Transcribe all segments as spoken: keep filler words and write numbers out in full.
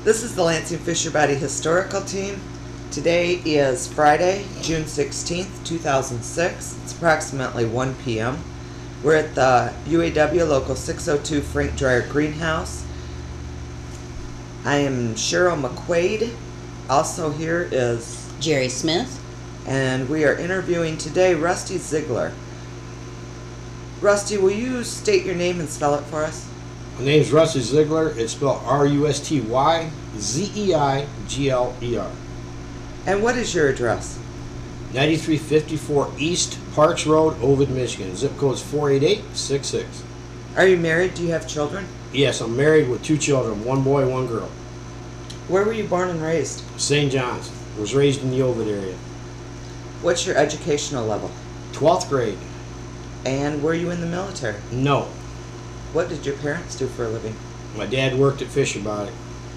This is the Lansing Fisher Body Historical Team. Today is Friday, June sixteenth, two thousand six. It's approximately one p m We're at the U A W Local six oh two Frank Dreyer Greenhouse. I am Cheryl McQuaid. Also here is Jerry Smith. And we are interviewing today Rusty Ziegler. Rusty, will you state your name and spell it for us? My name's Rusty Ziegler. It's spelled R U S T Y Z E I G L E R. And what is your address? ninety-three fifty-four East Parks Road, Ovid, Michigan. Zip code is four eight eight six six. Are you married? Do you have children? Yes, I'm married with two children, one boy, one girl. Where were you born and raised? Saint John's. Was raised in the Ovid area. What's your educational level? twelfth grade. And were you in the military? No. What did your parents do for a living? My dad worked at Fisher Body.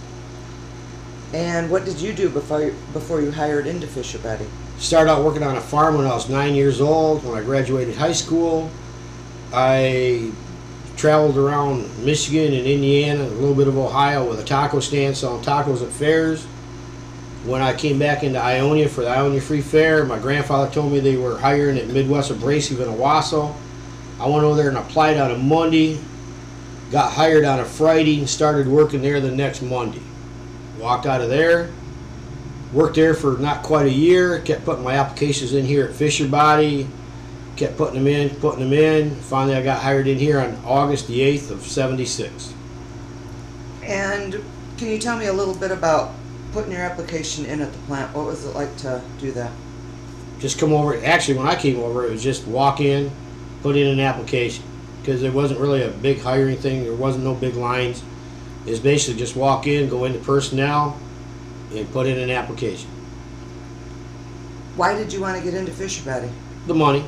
And what did you do before you, before you hired into Fisher Body? Started out working on a farm when I was nine years old. When I graduated high school, I traveled around Michigan and Indiana, a little bit of Ohio with a taco stand selling tacos at fairs. When I came back into Ionia for the Ionia Free Fair, my grandfather told me they were hiring at Midwest Abrasive in Owasso. I went over there and applied on a Monday, got hired on a Friday, and started working there the next Monday. Walked out of there, worked there for not quite a year, kept putting my applications in here at Fisher Body, kept putting them in, putting them in. Finally, I got hired in here on August the eighth of seventy-six. And can you tell me a little bit about putting your application in at the plant? What was it like to do that? Just come over. Actually, when I came over, it was just walk in, put in an application, because there wasn't really a big hiring thing. There wasn't no big lines. It's basically just walk in, go into personnel, and put in an application. Why did you want to get into Fisher Body? The money.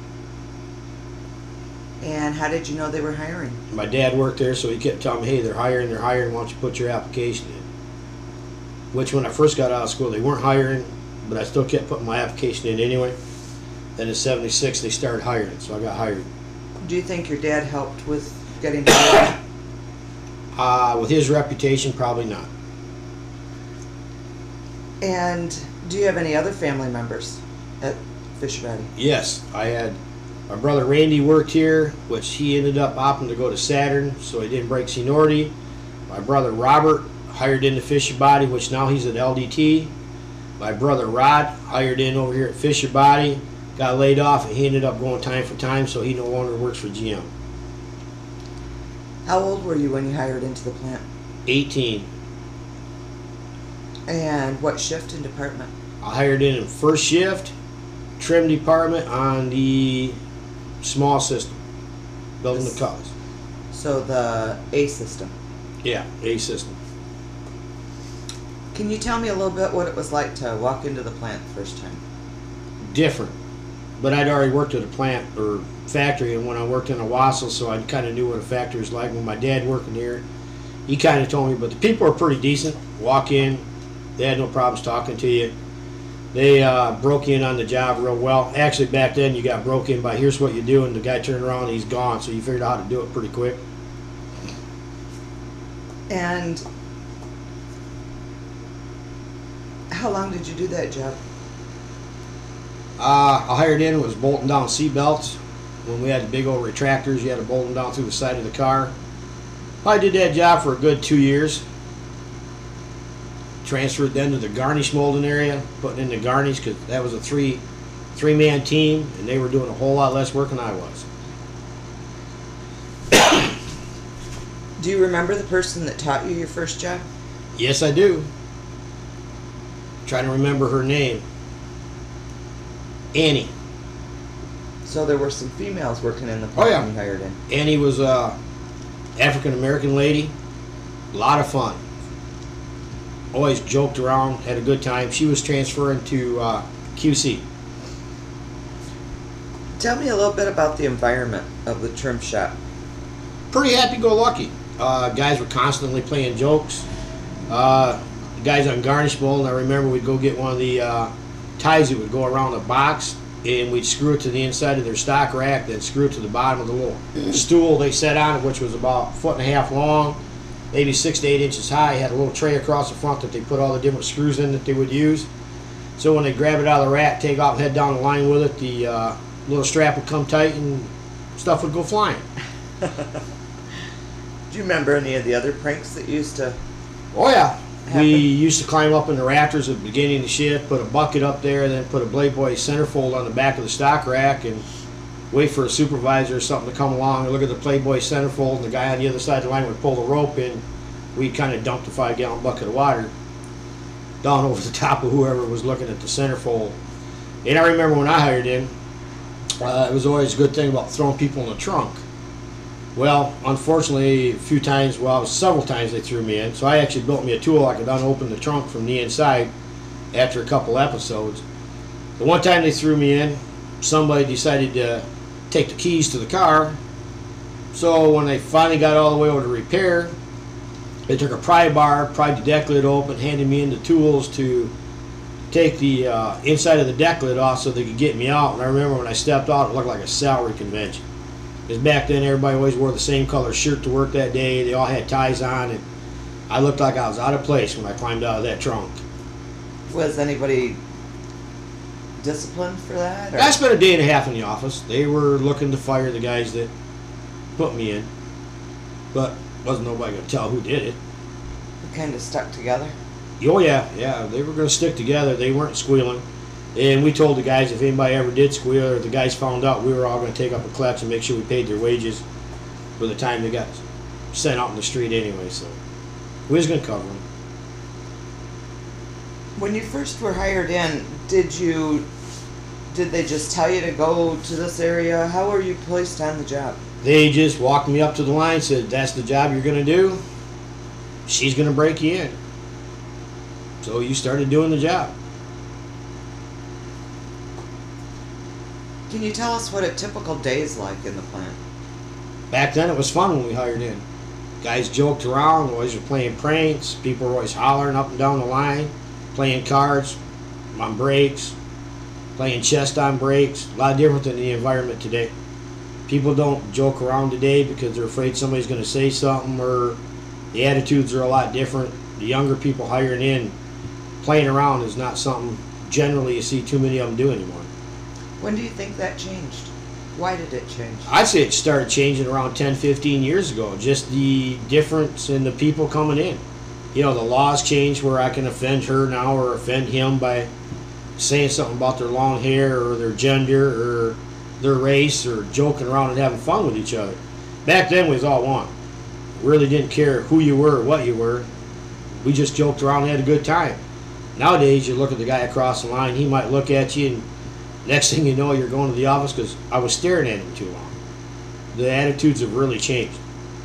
And how did you know they were hiring? My dad worked there, so he kept telling me, hey, they're hiring, they're hiring, why don't you put your application in? Which when I first got out of school, they weren't hiring, but I still kept putting my application in anyway. Then in seventy-six, they started hiring, so I got hired. Do you think your dad helped with getting hired? Uh, with his reputation, probably not. And do you have any other family members at Fisher Body? Yes, I had my brother Randy worked here, which he ended up opting to go to Saturn, so he didn't break seniority. My brother Robert hired into Fisher Body, which now he's at L D T. My brother Rod hired in over here at Fisher Body, got laid off, and he ended up going time for time, so he no longer works for G M. How old were you when you hired into the plant? eighteen. And what shift and department? I hired in in first shift, trim department on the small system, building the cars. So the A system. Yeah, A system. Can you tell me a little bit what it was like to walk into the plant the first time? Different, but I'd already worked at a plant or factory, and when I worked in Owasso, so I kind of knew what a factory was like. When my dad working here, he kind of told me, but the people are pretty decent. Walk in, they had no problems talking to you. They uh, broke in on the job real well. Actually, back then you got broke in by here's what you do, and the guy turned around and he's gone, so you figured out how to do it pretty quick. And how long did you do that job? Uh, I hired in, was bolting down seat belts. When we had the big old retractors, you had to bolt them down through the side of the car. I did that job for a good two years. Transferred then to the garnish molding area, putting in the garnish, because that was a three, three-man team, and they were doing a whole lot less work than I was. Do you remember the person that taught you your first job? Yes, I do. Trying to remember her name. Annie. So there were some females working in the plant Oh, yeah. when you hired in. Annie was a African-American lady. A lot of fun. Always joked around, had a good time. She was transferring to uh, Q C. Tell me a little bit about the environment of the trim shop. Pretty happy-go-lucky. Uh, guys were constantly playing jokes. Uh, the guys on garnish mold, and I remember we'd go get one of the uh, ties that would go around the box, and we'd screw it to the inside of their stock rack, then screw it to the bottom of the little stool they sat on, which was about a foot and a half long. maybe six to eight inches high. It had a little tray across the front that they put all the different screws in that they would use. So when they grab it out of the rack, take off, head down the line with it, the uh, little strap would come tight and stuff would go flying. Do you remember any of the other pranks that used to Oh yeah. happen? We used to climb up in the rafters at the beginning of the shift, put a bucket up there, then put a Blade Boy centerfold on the back of the stock rack and wait for a supervisor or something to come along and look at the Playboy centerfold, and the guy on the other side of the line would pull the rope in. We'd kind of dump the five gallon bucket of water down over the top of whoever was looking at the centerfold. And I remember when I hired in, uh, it was always a good thing about throwing people in the trunk. Well, unfortunately, a few times, well, several times they threw me in, so I actually built me a tool I could unopen the trunk from the inside after a couple episodes. The one time they threw me in, somebody decided to take the keys to the car. So when they finally got all the way over to repair, they took a pry bar, pried the deck lid open, handed me in the tools to take the uh, inside of the deck lid off so they could get me out. And I remember when I stepped out, it looked like a salary convention. Because back then everybody always wore the same color shirt to work that day. They all had ties on, and I looked like I was out of place when I climbed out of that trunk. Was anybody disciplined for that? Or? I spent a day and a half in the office. They were looking to fire the guys that put me in, but wasn't nobody going to tell who did it. We kind of stuck together. Oh yeah, yeah, they were going to stick together. They weren't squealing, and we told the guys if anybody ever did squeal or the guys found out, we were all going to take up a clutch and make sure we paid their wages for the time they got sent out in the street anyway. So we was going to cover them. When you first were hired in, did you did they just tell you to go to this area? How were you placed on the job? They just walked me up to the line, said, "That's the job you're going to do. She's going to break you in." So you started doing the job. Can you tell us what a typical day is like in the plant? Back then it was fun when we hired in. Guys joked around, always were playing pranks. People were always hollering up and down the line, playing cards on breaks, playing chess on breaks. A lot different than the environment today. People don't joke around today because they're afraid somebody's going to say something, or the attitudes are a lot different. The younger people hiring in, playing around is not something generally you see too many of them do anymore. When do you think that changed? Why did it change? I'd say it started changing around ten, fifteen years ago. Just the difference in the people coming in. You know, the laws changed where I can offend her now or offend him by saying something about their long hair or their gender or their race or joking around and having fun with each other. Back then we was all one. Really didn't care who you were or what you were. We just joked around and had a good time. Nowadays you look at the guy across the line, he might look at you and next thing you know you're going to the office because I was staring at him too long. The attitudes have really changed.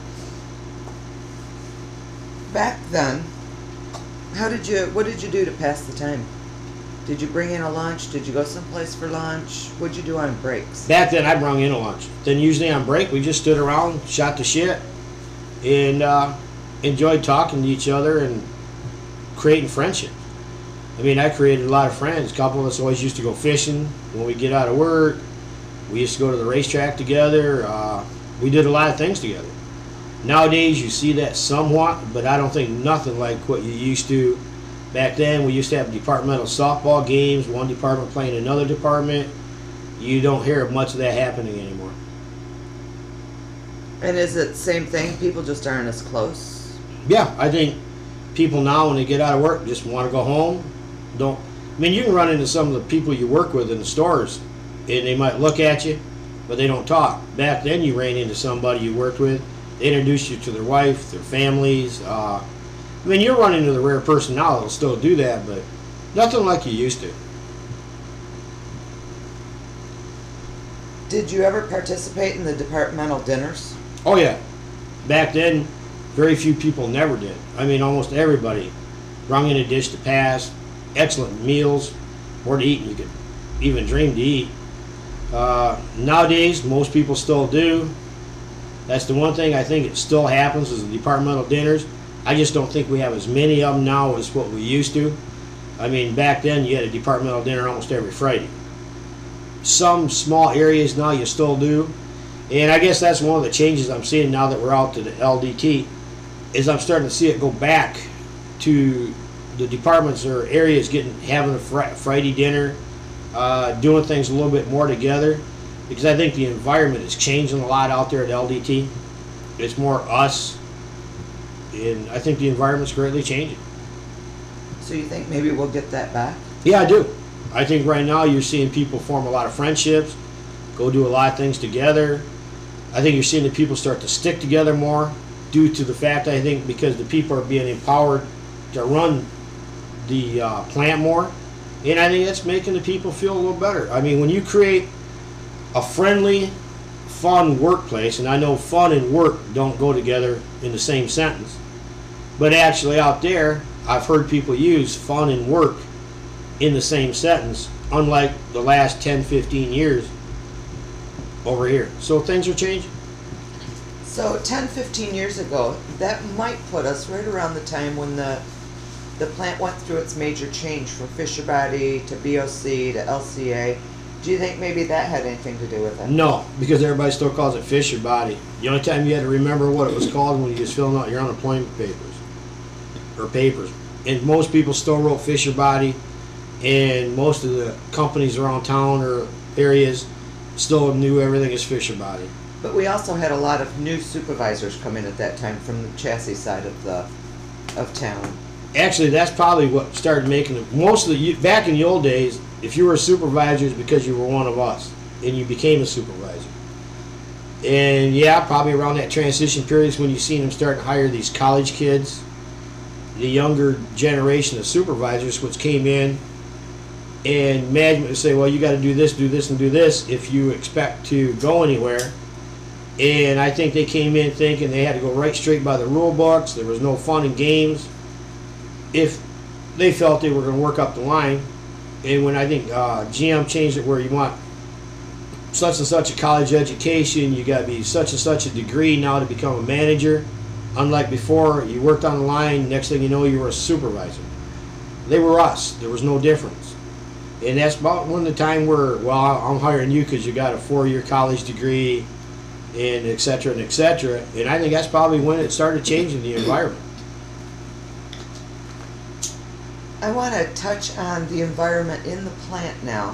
Back then, how did you, what did you do to pass the time? Did you bring in a lunch? Did you go someplace for lunch? What'd you do on breaks? Back then I brought in a lunch. Then usually on break we just stood around, shot the shit, and uh, enjoyed talking to each other and creating friendship. I mean, I created a lot of friends. A couple of us always used to go fishing when we get out of work. We used to go to the racetrack together. Uh, we did a lot of things together. Nowadays, you see that somewhat, but I don't think nothing like what you used to. Back then, we used to have departmental softball games, one department playing another department. You don't hear much of that happening anymore. And is it the same thing? People just aren't as close? Yeah, I think people now, when they get out of work, just want to go home. Don't. I mean, you can run into some of the people you work with in the stores, and they might look at you, but they don't talk. Back then, you ran into somebody you worked with. They introduced you to their wife, their families. Uh, I mean, you're running into the rare person now that'll still do that, but nothing like you used to. Did you ever participate in the departmental dinners? Oh yeah. Back then, very few people never did. I mean, almost everybody brung in a dish to pass. Excellent meals, more to eat than you could even dream to eat. Uh, nowadays, most people still do. That's the one thing I think it still happens is the departmental dinners. I just don't think we have as many of them now as what we used to. I mean, back then you had a departmental dinner almost every Friday. Some small areas now you still do. And I guess that's one of the changes I'm seeing now that we're out to the L D T. is I'm starting to see it go back to the departments or areas getting having a fr- Friday dinner, uh, doing things a little bit more together, because I think the environment is changing a lot out there at L D T. It's more us, and I think the environment's greatly changing. So you think maybe we'll get that back? Yeah, I do. I think right now you're seeing people form a lot of friendships, go do a lot of things together. I think you're seeing the people start to stick together more due to the fact, I think, because the people are being empowered to run the uh, plant more. And I think that's making the people feel a little better. I mean, when you create a friendly, fun workplace, and I know fun and work don't go together in the same sentence, but actually out there, I've heard people use fun and work in the same sentence, unlike the last ten, fifteen years over here. So things are changing. So ten, fifteen years ago, that might put us right around the time when the the plant went through its major change from Fisher Body to B O C to L C A. Do you think maybe that had anything to do with it? No, because everybody still calls it Fisher Body. The only time you had to remember what it was called when you was filling out your unemployment papers or papers. And most people still wrote Fisher Body, and most of the companies around town or areas still knew everything as Fisher Body. But we also had a lot of new supervisors come in at that time from the chassis side of the of town. Actually, that's probably what started making it. Most of the back in the old days, if you were a supervisor, it's because you were one of us and you became a supervisor. And yeah, probably around that transition period is when you seen them start to hire these college kids, the younger generation of supervisors, which came in, and management would say, well, you got to do this, do this, and do this if you expect to go anywhere. And I think they came in thinking they had to go right straight by the rule books. There was no fun and games if they felt they were going to work up the line. And when I think uh, G M changed it where you want such and such a college education, you got to be such and such a degree now to become a manager. Unlike before, you worked on the line, next thing you know, you were a supervisor. They were us. There was no difference. And that's about when the time where, well, I'm hiring you because you got a four-year college degree, and et cetera, and et cetera. And I think that's probably when it started changing the environment. I want to touch on the environment in the plant now.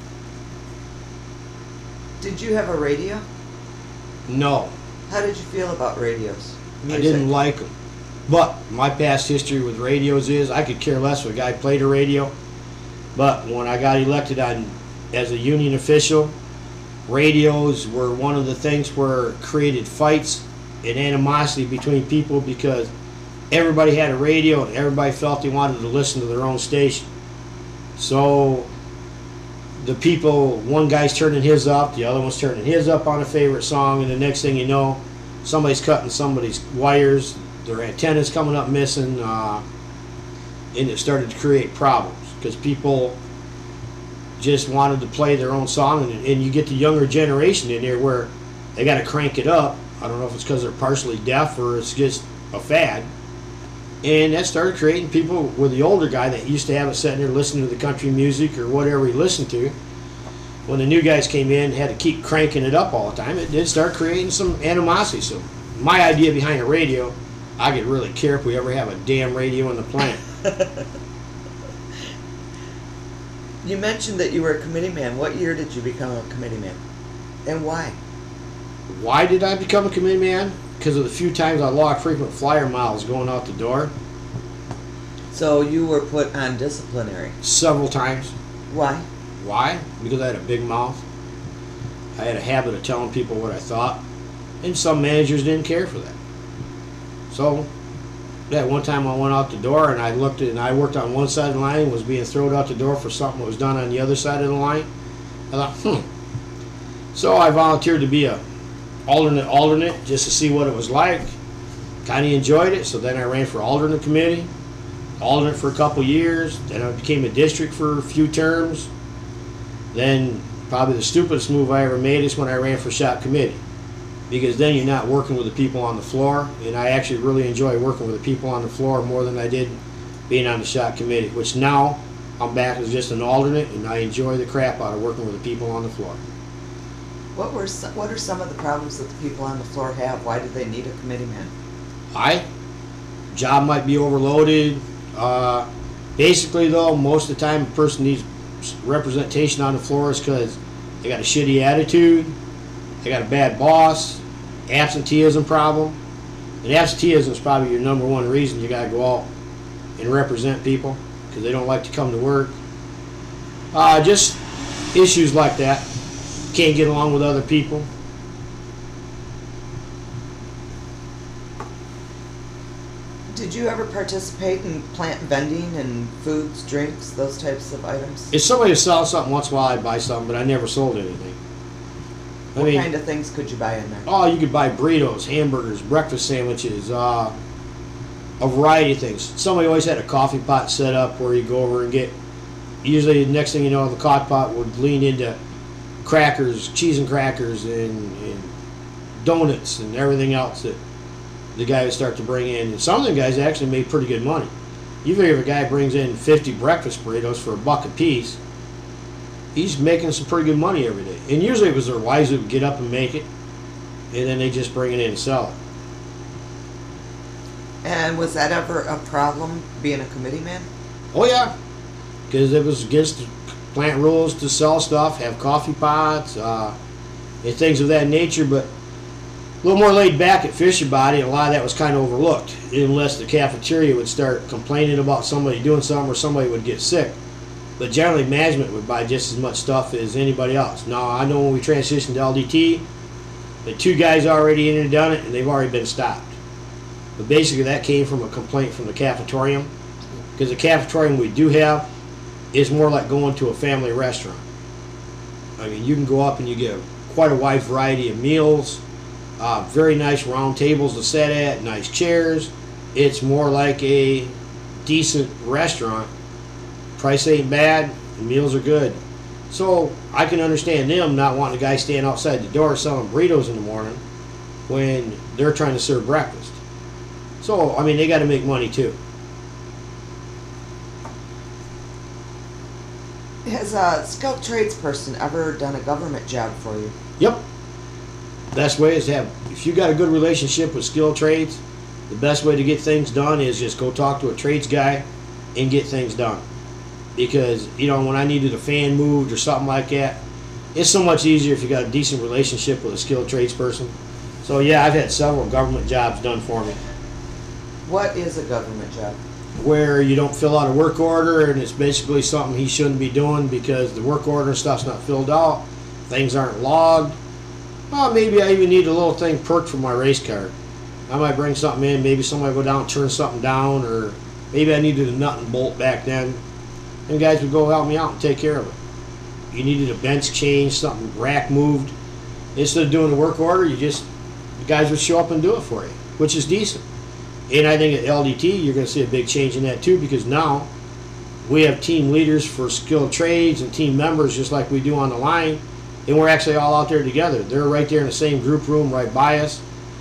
Did you have a radio? No. How did you feel about radios? Music. I didn't like them. But my past history with radios is I could care less if a guy played a radio. But when I got elected on as a union official, radios were one of the things where created fights and animosity between people because everybody had a radio and everybody felt they wanted to listen to their own station. So the people, one guy's turning his up, the other one's turning his up on a favorite song, and the next thing you know, somebody's cutting somebody's wires, their antennas coming up missing, uh, and it started to create problems because people just wanted to play their own song, and, and you get the younger generation in there where they got to crank it up. I don't know if it's because they're partially deaf or it's just a fad. And that started creating people with the older guy that used to have it sitting there listening to the country music or whatever he listened to. When the new guys came in and had to keep cranking it up all the time, it did start creating some animosity. So my idea behind a radio, I could really care if we ever have a damn radio in the plant. You mentioned that you were a committee man. What year did you become a committee man? And why? Why did I become a committee man? Because of the few times I logged frequent flyer miles going out the door. So you were put on disciplinary? Several times. Why? Why? Because I had a big mouth. I had a habit of telling people what I thought. And some managers didn't care for that. So, that one time I went out the door and I looked at, and I worked on one side of the line and was being thrown out the door for something that was done on the other side of the line. I thought, hmm. So I volunteered to be a alternate alternate just to see what it was like. Kind of enjoyed it, so then I ran for alternate committee, alternate for a couple years, then I became a district for a few terms. Then probably the stupidest move I ever made is when I ran for shop committee, because then you're not working with the people on the floor, and I actually really enjoy working with the people on the floor more than I did being on the shop committee, which now I'm back as just an alternate, and I enjoy the crap out of working with the people on the floor. What were some, what are some of the problems that the people on the floor have? Why do they need a committee man? I job might be overloaded. Uh, basically, though, most of the time a person needs representation on the floor is because they got a shitty attitude, they got a bad boss, absenteeism problem. And absenteeism is probably your number one reason you got to go out and represent people, because they don't like to come to work. Uh, just issues like that. Can't get along with other people. Did you ever participate in plant vending and foods, drinks, those types of items? If somebody sells something once in a while, I'd buy something, but I never sold anything. I What mean, kind of things could you buy in there? oh, you could buy burritos, hamburgers, breakfast sandwiches, uh, a variety of things. Somebody always had a coffee pot set up where you go over and get, usually the next thing you know, the coffee pot would lean into crackers, cheese and crackers, and, and donuts and everything else that the guy would start to bring in. And some of the guys actually made pretty good money. You figure if a guy brings in fifty breakfast burritos for a buck a piece, he's making some pretty good money every day. And usually it was their wives who would get up and make it, and then they just bring it in and sell it. And was that ever a problem being a committee man? Oh yeah, because it was against the plant rules to sell stuff, have coffee pots, uh, and things of that nature. But a little more laid back at Fisher Body, and a lot of that was kind of overlooked, unless the cafeteria would start complaining about somebody doing something or somebody would get sick. But generally, management would buy just as much stuff as anybody else. Now, I know when we transitioned to L D T, the two guys already in and done it, and they've already been stopped. But basically, that came from a complaint from the cafetorium, because the cafetorium we do have is more like going to a family restaurant. I mean, you can go up and you get quite a wide variety of meals, uh, very nice round tables to sit at, nice chairs. It's more like a decent restaurant. Price ain't bad, the meals are good. So I can understand them not wanting a guy standing outside the door selling burritos in the morning when they're trying to serve breakfast. So, I mean, they got to make money too. Has a skilled tradesperson ever done a government job for you? Yep. Best way is to have, if you got a good relationship with skilled trades, the best way to get things done is just go talk to a trades guy and get things done. Because, you know, when I needed a fan moved or something like that, it's so much easier if you got a decent relationship with a skilled tradesperson. So yeah, I've had several government jobs done for me, What is a government job? where you don't fill out a work order and it's basically something he shouldn't be doing because the work order and stuff's not filled out, things aren't logged. Well, maybe I even need a little thing perked for my race card. I might bring something in, maybe somebody go down and turn something down, or maybe I needed a nut and bolt back then. And guys would go help me out and take care of it. You needed a bench changed, something rack moved. Instead of doing the work order, you just, the guys would show up and do it for you, which is decent. And I think at L D T, you're going to see a big change in that too, because now we have team leaders for skilled trades and team members just like we do on the line, and we're actually all out there together. They're right there in the same group room right by us.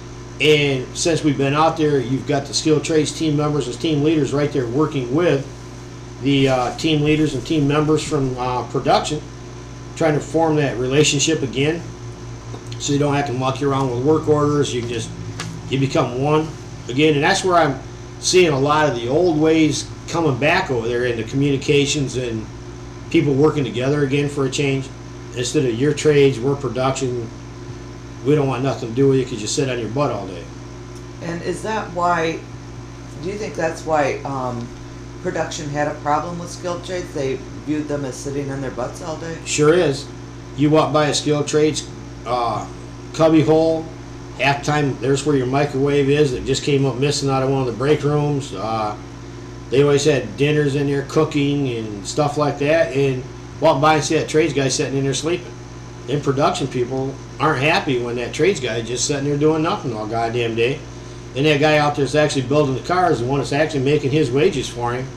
And since we've been out there, you've got the skilled trades team members as team leaders right there working with the uh, team leaders and team members from uh, production, trying to form that relationship again, so you don't have to muck you around with work orders. You can just, you become one again. And that's where I'm seeing a lot of the old ways coming back over there into communications and people working together again for a change. Instead of your trades, we're production, we don't want nothing to do with you because you sit on your butt all day. And is that why, do you think that's why um, production had a problem with skilled trades? They viewed them as sitting on their butts all day? Sure is. You walk by a skilled trades uh, cubby hole, half time there's where your microwave is that just came up missing out of one of the break rooms. Uh, they always had dinners in there, cooking and stuff like that, and walk by and see that trades guy sitting in there sleeping. Then production people aren't happy when that trades guy is just sitting there doing nothing all goddamn day. And that guy out there is actually building the cars, the one that's actually making his wages for him.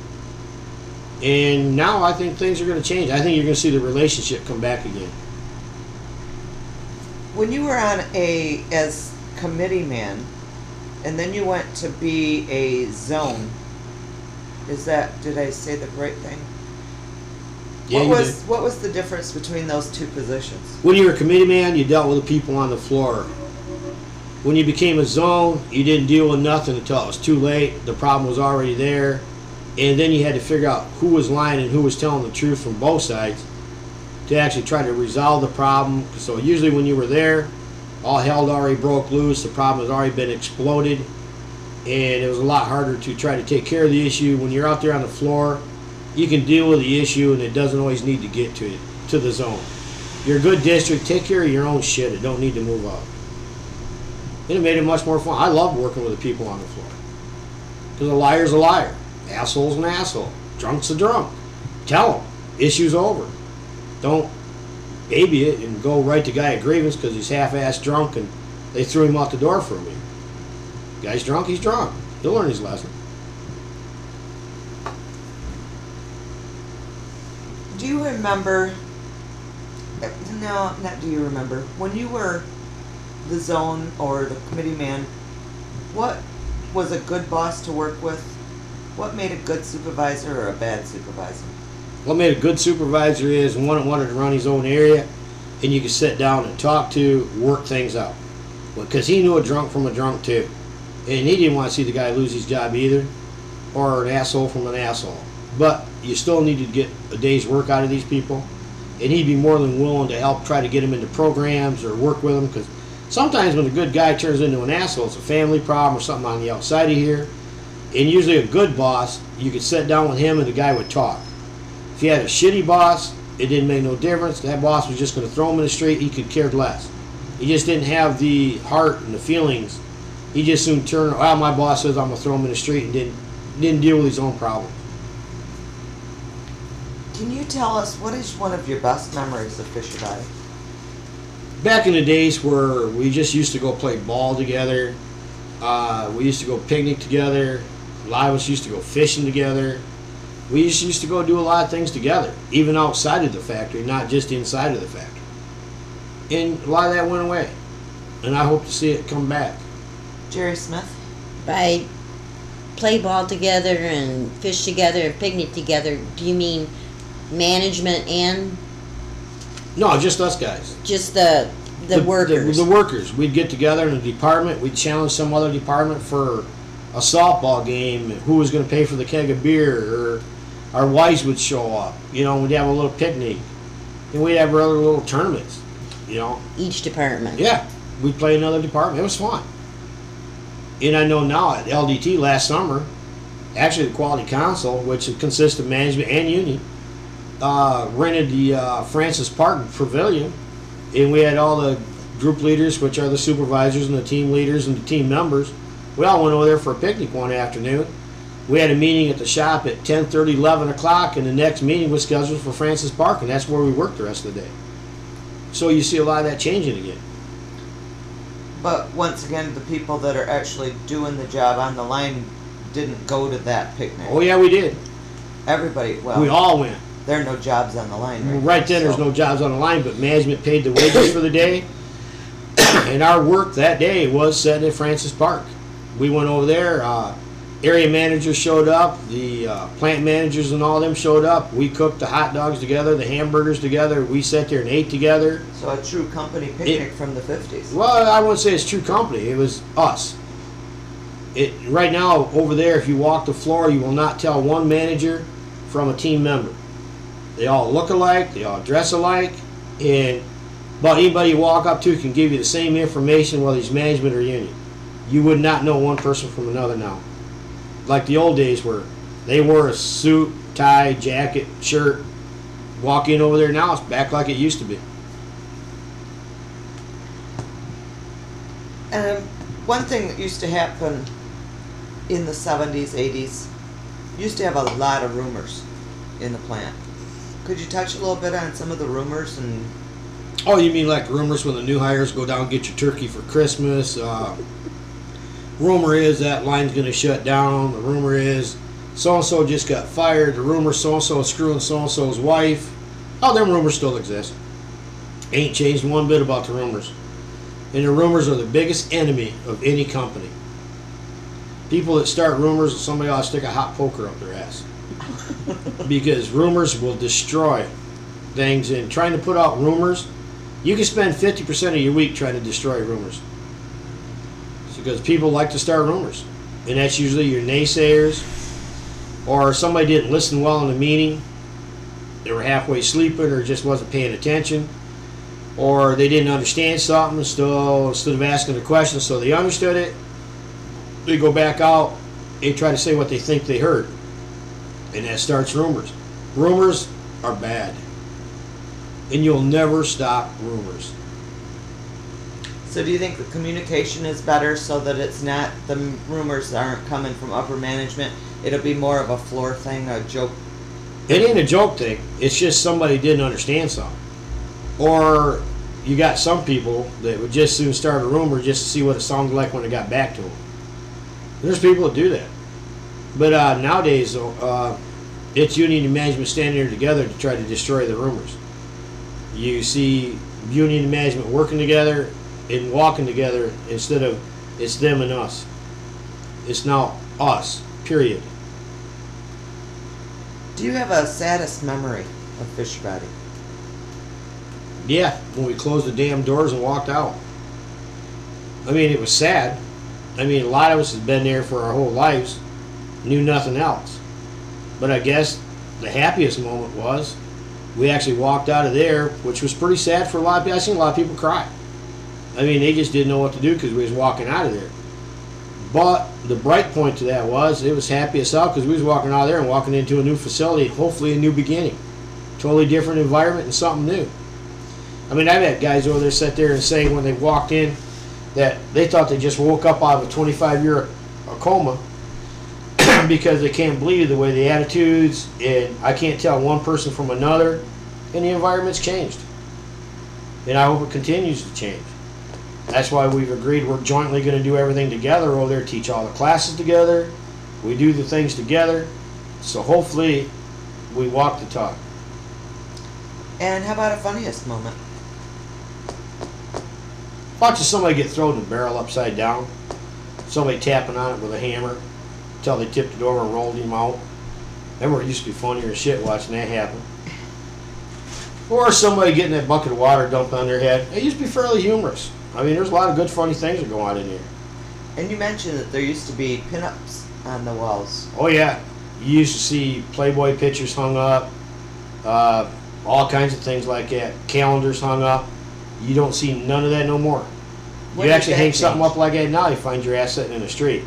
And now I think things are going to change. I think you're going to see the relationship come back again. When you were on a, as committee man, and then you went to be a zone, is that, did I say the right thing? Yeah, what you was did. what was the difference between those two positions? When you were a committee man, you dealt with the people on the floor. When you became a zone, you didn't deal with nothing until it was too late. The problem was already there. And then you had to figure out who was lying and who was telling the truth from both sides to actually try to resolve the problem. So usually when you were there, all hell had already broke loose. The problem has already been exploded. And it was a lot harder to try to take care of the issue. When you're out there on the floor, you can deal with the issue and it doesn't always need to get to it, to the zone. You're a good district, take care of your own shit. It don't need to move up. And it made it much more fun. I love working with the people on the floor. Because a liar's a liar. Asshole's an asshole. Drunk's a drunk. Tell them. Issue's over. Don't baby it and go write the guy a grievance because he's half-assed drunk and they threw him out the door for me. Guy's drunk, he's drunk. He'll learn his lesson. Do you remember, no, not do you remember, when you were the zone or the committee man, what was a good boss to work with? What made a good supervisor or a bad supervisor? What made a good supervisor is one that wanted to run his own area and you could sit down and talk to, work things out. Because he knew a drunk from a drunk too. And he didn't want to see the guy lose his job either, or an asshole from an asshole. But you still needed to get a day's work out of these people, and he'd be more than willing to help try to get them into programs or work with them, because sometimes when a good guy turns into an asshole, it's a family problem or something on the outside of here. And usually a good boss, you could sit down with him and the guy would talk. If you had a shitty boss, it didn't make no difference. That boss was just going to throw him in the street. He could care less. He just didn't have the heart and the feelings. He just soon turned, well, my boss says I'm going to throw him in the street, and didn't, didn't deal with his own problems. Can you tell us what is one of your best memories of Fisher Valley? Back in the days where we just used to go play ball together, uh, we used to go picnic together, a lot of us used to go fishing together. We just used to go do a lot of things together, even outside of the factory, not just inside of the factory. And a lot of that went away, and I hope to see it come back. Jerry Smith? By play ball together and fish together and picnic together, do you mean management and No, just us guys. just the the, workers? The, the workers. We'd get together in a department. We'd challenge some other department for a softball game. Who was going to pay for the keg of beer? Or our wives would show up. You know, we'd have a little picnic. And we'd have other little tournaments. You know. Each department. Yeah. We'd play another department. It was fun. And I know now at L D T last summer, actually the Quality Council, which consists of management and union, uh, rented the uh, Francis Park Pavilion, and we had all the group leaders, which are the supervisors and the team leaders and the team members. We all went over there for a picnic one afternoon. We had a meeting at the shop at ten thirty, eleven o'clock, and the next meeting was scheduled for Francis Park, and that's where we worked the rest of the day. So you see a lot of that changing again. But once again, the people that are actually doing the job on the line didn't go to that picnic. Oh yeah, we did. Everybody, well, We all went. there are no jobs on the line right, Right then, there's so- no jobs on the line, but management paid the wages for the day. And our work that day was set at Francis Park. We went over there. Uh, area managers showed up. The uh, plant managers and all of them showed up. We cooked the hot dogs together, the hamburgers together. We sat there and ate together. So a true company picnic from the fifties. Well, I wouldn't say it's true company. It was us. It right now over there, if you walk the floor, you will not tell one manager from a team member. They all look alike. They all dress alike, and about anybody you walk up to can give you the same information, whether it's management or union. You would not know one person from another now. Like the old days where they wore a suit, tie, jacket, shirt. Walk in over there now, it's back like it used to be. And one thing that used to happen in the seventies, eighties, used to have a lot of rumors in the plant. Could you touch a little bit on some of the rumors? And Oh, you mean like rumors when the new hires go down and get your turkey for Christmas? Uh, rumor is that line's going to shut down. The rumor is so-and-so just got fired. The rumor so-and-so is screwing so-and-so's wife. Oh, them rumors still exist. Ain't changed one bit about the rumors. And the rumors are the biggest enemy of any company. People that start rumors, somebody ought to stick a hot poker up their ass. Because rumors will destroy things. And trying to put out rumors, you can spend fifty percent of your week trying to destroy rumors. because people like to start rumors, and that's usually your naysayers, or somebody didn't listen well in the meeting. They were halfway sleeping or just wasn't paying attention, or they didn't understand something, so instead of asking the question so they understood it, they go back out and try to say what they think they heard, and that starts rumors. Rumors are bad, and you'll never stop rumors. So do you think the communication is better so that it's not, the rumors aren't coming from upper management? It'll be more of a floor thing, a joke? It ain't a joke thing. It's just somebody didn't understand something. Or you got some people that would just soon start a rumor just to see what it sounded like when it got back to them. There's people that do that. But uh, nowadays, uh, it's union and management standing there together to try to destroy the rumors. You see union and management working together and walking together instead of it's them and us. It's now us, period. Do you have a saddest memory of Fisher Body? Yeah, when we closed the damn doors and walked out. I mean, it was sad. I mean, a lot of us have been there for our whole lives, knew nothing else. But I guess the happiest moment was we actually walked out of there, which was pretty sad for a lot of people. I seen a lot of people cry. I mean, they just didn't know what to do because we was walking out of there. But the bright point to that was it was happy as hell because we was walking out of there and walking into a new facility, hopefully a new beginning. Totally different environment and something new. I mean, I've had guys over there sit there and say when they walked in that they thought they just woke up out of a twenty-five year coma because they can't believe the way the attitudes, and I can't tell one person from another, and the environment's changed. And I hope it continues to change. That's why we've agreed we're jointly going to do everything together over there, teach all the classes together, we do the things together, so hopefully we walk the talk. And how about a funniest moment? Watching somebody get thrown in the barrel upside down, somebody tapping on it with a hammer until they tipped it over and rolled him out. Remember, it used to be funnier as shit watching that happen. Or somebody getting that bucket of water dumped on their head. It used to be fairly humorous. I mean, there's a lot of good, funny things that go on in here. And you mentioned that there used to be pinups on the walls. Oh, yeah. You used to see Playboy pictures hung up, uh, all kinds of things like that. Calendars hung up. You don't see none of that no more. When You did actually that hang something change? up like that now, you find your ass sitting in the street.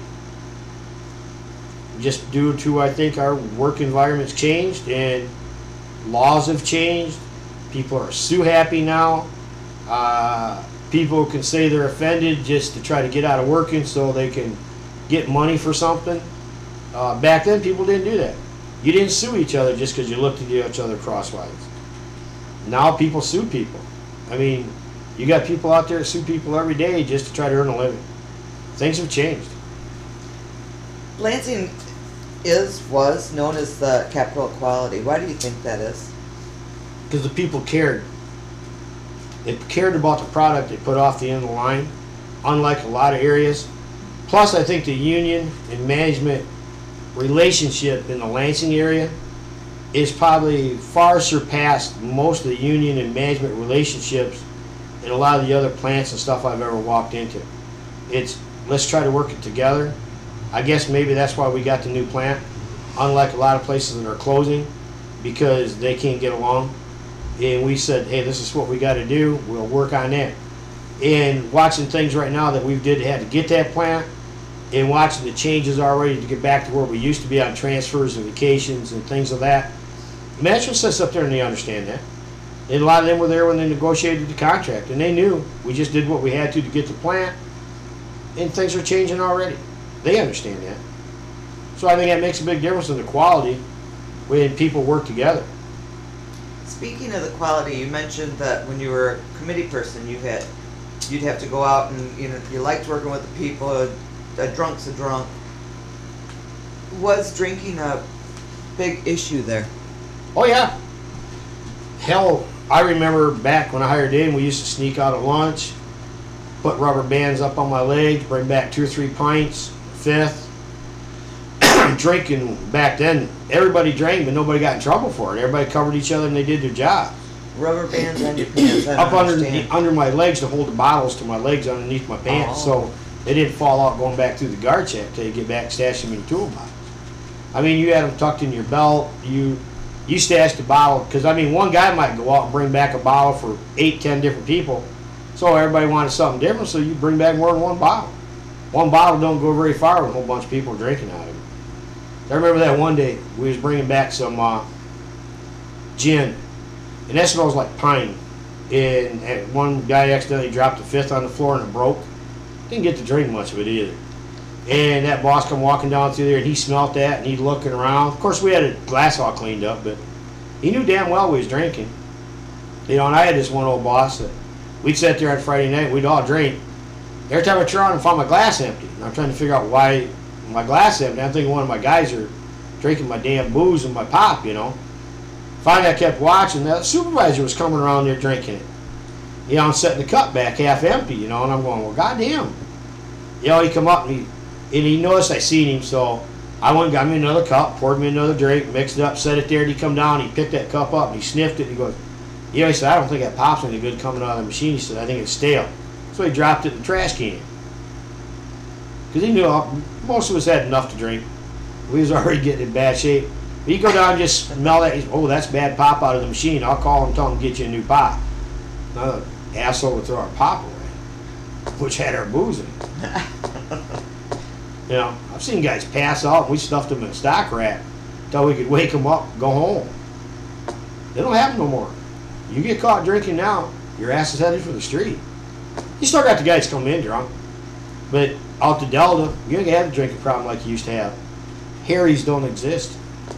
Just due to, I think, our work environment's changed and laws have changed. People are so happy now. Uh, people can say they're offended just to try to get out of working so they can get money for something. Uh, back then, people didn't do that. You didn't sue each other just because you looked at each other crosswise. Now people sue people. I mean, you got people out there that sue people every day just to try to earn a living. Things have changed. Lansing is, was known as the capital of quality. Why do you think that is? Because the people cared. They cared about the product they put off the end of the line, unlike a lot of areas. Plus, I think the union and management relationship in the Lansing area is probably far surpassed most of the union and management relationships in a lot of the other plants and stuff I've ever walked into. It's, let's try to work it together. I guess maybe that's why we got the new plant, unlike a lot of places that are closing, because they can't get along. And we said, hey, this is what we got to do. We'll work on that. And watching things right now that we did had to get that plant, and watching the changes already to get back to where we used to be on transfers and vacations and things of that. Management sits up there and they understand that. And a lot of them were there when they negotiated the contract, and they knew we just did what we had to to get the plant, and things are changing already. They understand that. So I think that makes a big difference in the quality when people work together. Speaking of the quality, you mentioned that when you were a committee person, you had, you'd have to go out and, you know, you liked working with the people. A, a drunk's a drunk. Was drinking a big issue there? Oh yeah. Hell, I remember back when I hired in, we used to sneak out at lunch, put rubber bands up on my legs, bring back two or three pints, fifth. Drinking back then, everybody drank, but nobody got in trouble for it. Everybody covered each other and they did their job. Rubber bands on your pants. I don't Up under understand. under my legs to hold the bottles to my legs underneath my pants. Oh. So they didn't fall out going back through the guard check till you get back and stash them in your toolbox. I mean, you had them tucked in your belt. You you stashed a bottle because I mean, one guy might go out and bring back a bottle for eight, ten different people. So everybody wanted something different. So you bring back more than one bottle. One bottle don't go very far when a whole bunch of people are drinking out of it. I remember that one day we was bringing back some uh, gin, and that smells like pine. And, and one guy accidentally dropped a fifth on the floor and it broke. Didn't get to drink much of it either. And that boss come walking down through there and he smelt that and he's looking around. Of course, we had a glass all cleaned up, but he knew damn well we was drinking. You know, and I had this one old boss that we'd sit there on Friday night, we'd all drink. Every time I turn around and find my glass empty, and I'm trying to figure out why my glass empty. I'm thinking one of my guys are drinking my damn booze and my pop, you know. Finally, I kept watching. The supervisor was coming around there drinking it. You know, I'm setting the cup back half empty, you know, and I'm going, well, goddamn. You know, he come up and he, and he noticed I seen him, so I went and got me another cup, poured me another drink, mixed it up, set it there, and he come down, and he picked that cup up, and he sniffed it, and he goes, you know, he said, I don't think that pop's any good coming out of the machine. He said, I think it's stale. So he dropped it in the trash can. Because he knew most of us had enough to drink. We was already getting in bad shape. But you go down and just smell that. He's, oh, that's bad pop out of the machine. I'll call him and tell him to get you a new pop. Another asshole would throw our pop away, which had our booze in it. You know, I've seen guys pass out and we stuffed them in a stock rack until we could wake them up and go home. They don't happen no more. You get caught drinking now, your ass is headed for the street. You still got the guys coming in drunk, but out to Delta, you ain't have a drinking problem like you used to have. Harry's don't exist.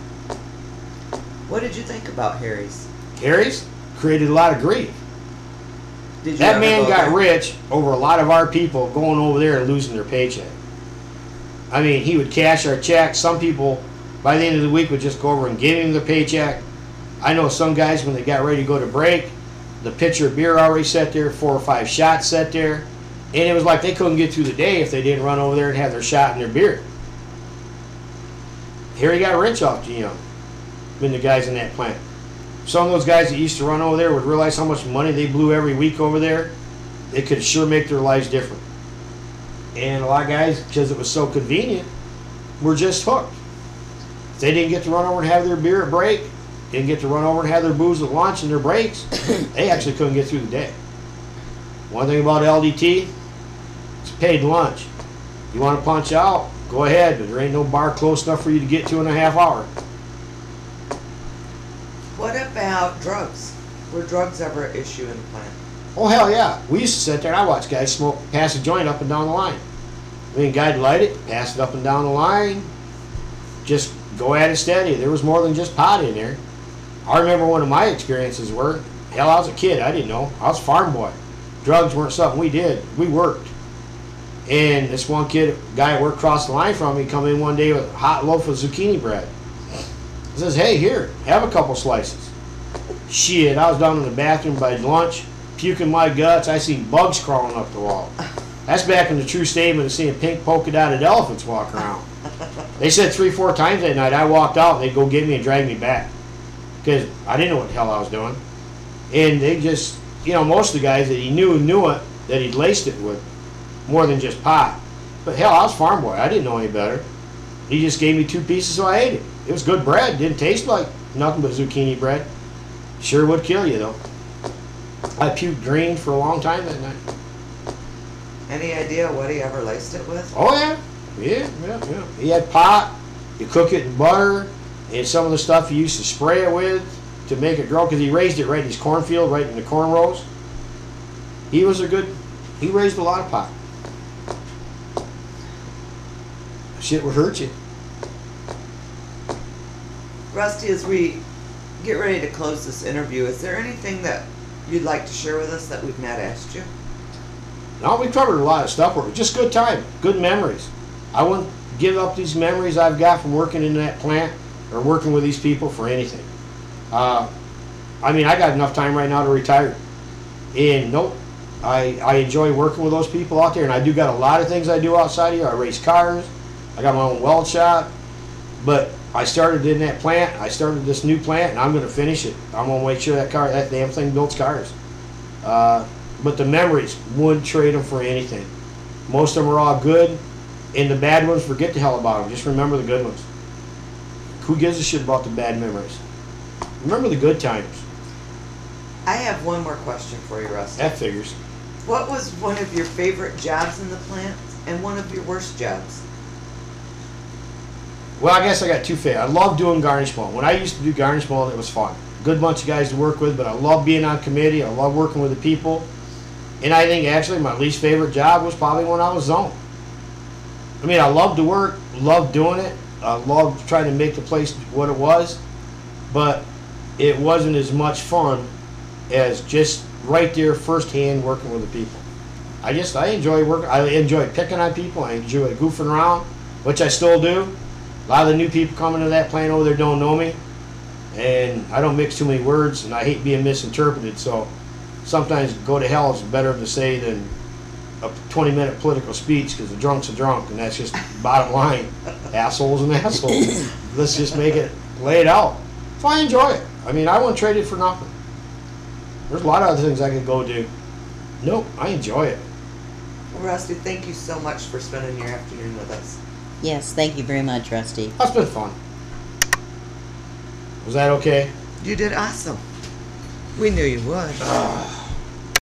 What did you think about Harry's? Harry's created a lot of grief. Did you That ever man go got there? rich over a lot of our people going over there and losing their paycheck. I mean, he would cash our checks. Some people, by the end of the week, would just go over and give him the paycheck. I know some guys, when they got ready to go to break, the pitcher of beer already sat there, four or five shots sat there, and it was like they couldn't get through the day if they didn't run over there and have their shot and their beer. Harry got rich off G M, been the guys in that plant. Some of those guys that used to run over there would realize how much money they blew every week over there. They could sure make their lives different. And a lot of guys, because it was so convenient, were just hooked. If they didn't get to run over and have their beer at break, didn't get to run over and have their booze at lunch and their breaks, they actually couldn't get through the day. One thing about L D T, it's paid lunch. You want to punch out, go ahead, but there ain't no bar close enough for you to get to in a half hour. What about drugs? Were drugs ever an issue in the plant? Oh, hell yeah. We used to sit there and I watched guys smoke, pass a joint up and down the line. I mean, guy'd light it, pass it up and down the line, just go at it steady. There was more than just pot in there. I remember one of my experiences were, hell, I was a kid. I didn't know. I was a farm boy. Drugs weren't something we did. We worked. And this one kid, guy that worked across the line from me, come in one day with a hot loaf of zucchini bread. He says, hey, here, have a couple slices. Shit, I was down in the bathroom by lunch, puking my guts. I seen bugs crawling up the wall. That's back in the true statement of seeing pink polka dotted elephants walk around. They said three, four times that night I walked out and they'd go get me and drag me back. Because I didn't know what the hell I was doing. And they just, you know, most of the guys that he knew knew it, that he'd laced it with more than just pot. But hell, I was a farm boy. I didn't know any better. He just gave me two pieces, so I ate it. It was good bread. Didn't taste like nothing but zucchini bread. Sure would kill you, though. I puked green for a long time that night. Any idea what he ever laced it with? Oh, yeah. Yeah, yeah, yeah. He had pot. You cook it in butter. And some of the stuff he used to spray it with to make it grow, because he raised it right in his cornfield, right in the corn rows. He was a good, he raised a lot of pot. Shit would hurt you. Rusty, as we get ready to close this interview, is there anything that you'd like to share with us that we've not asked you? No, we covered a lot of stuff. Just good time, good memories. I wouldn't give up these memories I've got from working in that plant or working with these people for anything. Uh, I mean, I got enough time right now to retire. And nope, I, I enjoy working with those people out there. And I do got a lot of things I do outside of here. I race cars. I got my own weld shop. But I started in that plant. I started this new plant, and I'm going to finish it. I'm going to make sure that car, that damn thing builds cars. Uh, but the memories, wouldn't trade them for anything. Most of them are all good, and the bad ones, forget the hell about them. Just remember the good ones. Who gives a shit about the bad memories? Remember the good times. I have one more question for you, Rusty. That figures. What was one of your favorite jobs in the plant and one of your worst jobs? Well, I guess I got two favorites. I love doing garnish mowing. When I used to do garnish mowing, it was fun. Good bunch of guys to work with, but I love being on committee. I love working with the people. And I think actually my least favorite job was probably when I was zone. I mean, I loved the work, loved doing it. I loved trying to make the place what it was, but it wasn't as much fun as just right there firsthand working with the people. I just, I enjoy working, I enjoy picking on people, I enjoy goofing around, which I still do. A lot of the new people coming to that plant over there don't know me, and I don't mix too many words, and I hate being misinterpreted, so sometimes go to hell is better to say than a twenty minute political speech, because the drunk's a drunk, and that's just bottom line. Assholes and assholes. Let's just make it, lay it out. So I enjoy it. I mean, I wouldn't trade it for nothing. There's a lot of other things I could go do. Nope, I enjoy it. Well, Rusty, thank you so much for spending your afternoon with us. Yes, thank you very much, Rusty. That's been fun. Was that okay? You did awesome. We knew you would.